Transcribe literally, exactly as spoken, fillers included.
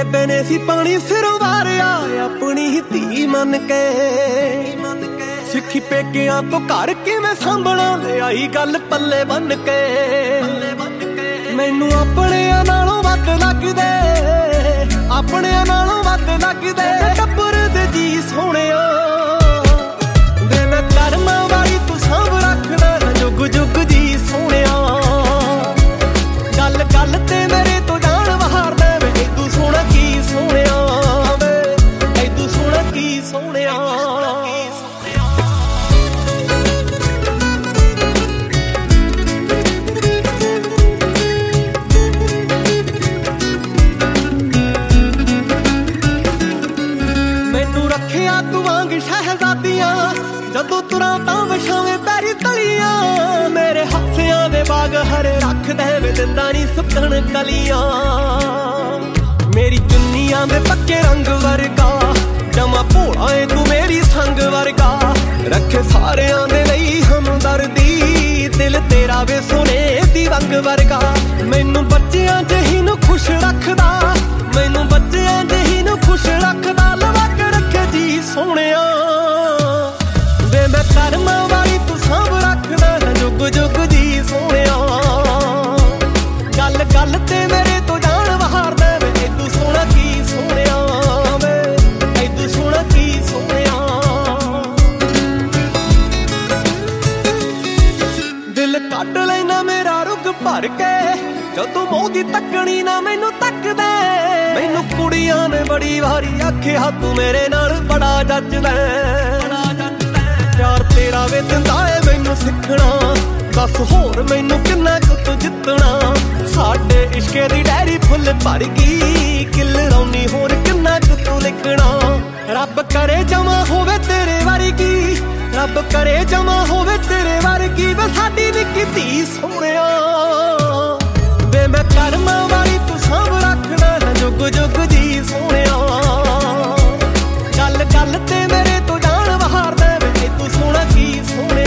ਬੇਬੇ ਨੇ ਸੀ ਪਾਣੀ ਸਿਰੋਂ ਵਾਰਿਆ ਆਪਣੀ ਹੀ ਧੀ ਮੰਨ ਕੇ। ਸਿੱਖੀ ਪੇਕਿਆਂ ਤੋਂ ਘਰ ਕਿਵੇਂ ਸਾਂਭਣਾ ਲਿਆਈ ਗੱਲ ਪੱਲੇ ਬੰਨ ਕੇ। ਮੈਨੂੰ ਆਪਣਿਆਂ ਨਾਲੋਂ ਵੱਧ ਲੱਗਦੇ, ਆਪਣਿਆਂ ਨਾਲੋਂ ਵੱਧ ਲੱਗਦੇ ਟੱਬਰ ਦੇ ਜੀ ਸੋਹਣਿਆ ਵੇ। ਮੈਂ ਕਰਮਾਂ ਵਾਲੀ ਤੂੰ ਸਾਂਭ ਰੱਖਦਾ ਜੁਗ ਜੁਗ ਜੀ ਸੋਹਣਿਆ। ਗੱਲ ਗੱਲ ਤੇ ਮੇਰੇ ਤੋਂ ਜਾਣ ਵਹਾਰਦਾ ਵੇ ਤੂੰ ਸੋਹਣਾ ਕੀ ਸੋਹਣਿਆ ਵੇ, ਤੂੰ ਸੋਹਣਾ ਕੀ ਸੋਹਣਿਆ। ਮੈਨੂੰ ਰੱਖਿਆ ਤੂੰ ਵਾਂਗ ਸ਼ਹਿਜ਼ਾਦੀਆਂ, ਜਦੋਂ ਤੁਰਾਂ ਤਾਂ ਵਿਛਾਵੇਂ ਪੈਰੀ ਤਲੀਆਂ। ਮੇਰੇ ਹਾਸਿਆਂ ਦੇ ਬਾਗ ਹਰੇ ਰੱਖਦੇ ਵੇ ਦਿੰਦਾ ਨੀ ਸੁੱਕਣ ਕਲੀਆਂ। ਮੇਰੀ ਚੁੰਨੀਆਂ ਦੇ ਪੱਕੇ ਰੰਗ ਵਰਗਾ ਜਮਾ ਭੋਲਾ ਏ ਤੂੰ ਮੇਰੀ ਸੰਗ ਵਰਗਾ। ਰੱਖੇ ਸਾਰਿਆਂ ਦੇ ਲਈ ਹਮਦਰਦੀ ਦਿਲ ਤੇਰਾ ਵੇ ਸੋਨੇ ਦੀ ਵੰਗ ਵਰਗਾ। ਮੈਨੂੰ ਬੱਚਿਆਂ ਜਿਹੀ ਨੂੰ ਖੁਸ਼ ਰੱਖਦਾ, ਮੈਨੂੰ ਬੱਚਿਆਂ ਜਿਹੀ ਨੂੰ ਖੁਸ਼ ਰੱਖਦਾ। ਲਵਾ ਕੇ ਰੱਖੇ ਜੀ ਸੋਹਣਿਆ ਵੇ। ਮੈਂ ਕਰਮਾਂ ਵਾਲੀ ਤੂੰ ਸਾਂਭ ਰੱਖਦਾ ਜੁਗ ਜੁਗ ਜੀ ਸੋਹਣਿਆ। ਗੱਲ ਗੱਲ ਤੇ ਮੇਰੇ ਤੋਂ ਜਾਣ ਵਹਾਰਦਾ ਵੇ ਤੂੰ ਸੋਹਣਾ ਕੀ ਸੋਹਣਿਆ ਵੇ, ਤੂੰ ਸੋਹਣਾ ਕੀ ਸੋਹਣਿਆ। ਦਿਲ ਕੱਢ ਲੈਣਾ ਮੇਰਾ ਰੁੱਗ ਭਰ ਕੇ ਜਦੋਂ ਮੂੰਹ ਦੀ ਤੱਕਣੀ ਨਾ ਮੈਨੂੰ ਤੱਕਦਾ। ਮੈਨੂੰ ਕੁੜੀਆਂ ਨੇ ਬੜੀ ਵਾਰੀ ਆਖਿਆ ਤੂੰ ਮੇਰੇ ਨਾਲ ਬੜਾ ਜੱਜਦਾ। ਪਿਆਰ ਤੇਰਾ ਵੇ ਦਿੰਦਾ ਏ ਮੈਨੂੰ ਸਿੱਖਣਾ, ਬਸ ਹੋਰ ਮੈਨੂੰ ਕਿੰਨਾ ਕੁ ਤੂੰ ਜਿੱਤਣਾ। ਸਾਡੇ ਇਸ਼ਕੇ ਦੀ ਡੈਰੀ ਫੁੱਲ ਭਰ ਗਈ, ਕਿਲਰਾਉਣੀ ਹੋਰ ਕਿੰਨਾ ਕੁ ਤੂੰ ਲਿਖਣਾ। ਰੱਬ ਕਰੇ ਜਮਾ ਹੋਵੇ ਤੇਰੇ ਵਰਗੀ, ਰੱਬ ਕਰੇ ਜਮਾ ਹੋਵੇ ਤੇਰੇ ਵਰਗੀ ਵੇ ਸਾਡੀ ਨਿੱਕੀ ਧੀ ਸੋਹਣਿਆ ਵੇ। ਮੈਂ ਕਰਮਾਂ ਵਾਲੀ ਤੂੰ ਸਾਂਭ ਰੱਖਦਾ ਜੁਗ ਜੁਗ ਜੀ ਸੋਹਣਿਆ। ਗੱਲ ਗੱਲ ਤੇ ਮੇਰੇ ਤੋਂ ਜਾਣ ਵਹਾਰਦਾ ਵੇ ਤੂੰ ਸੋਹਣਾ ਕੀ ਸੋਹਣਿਆ।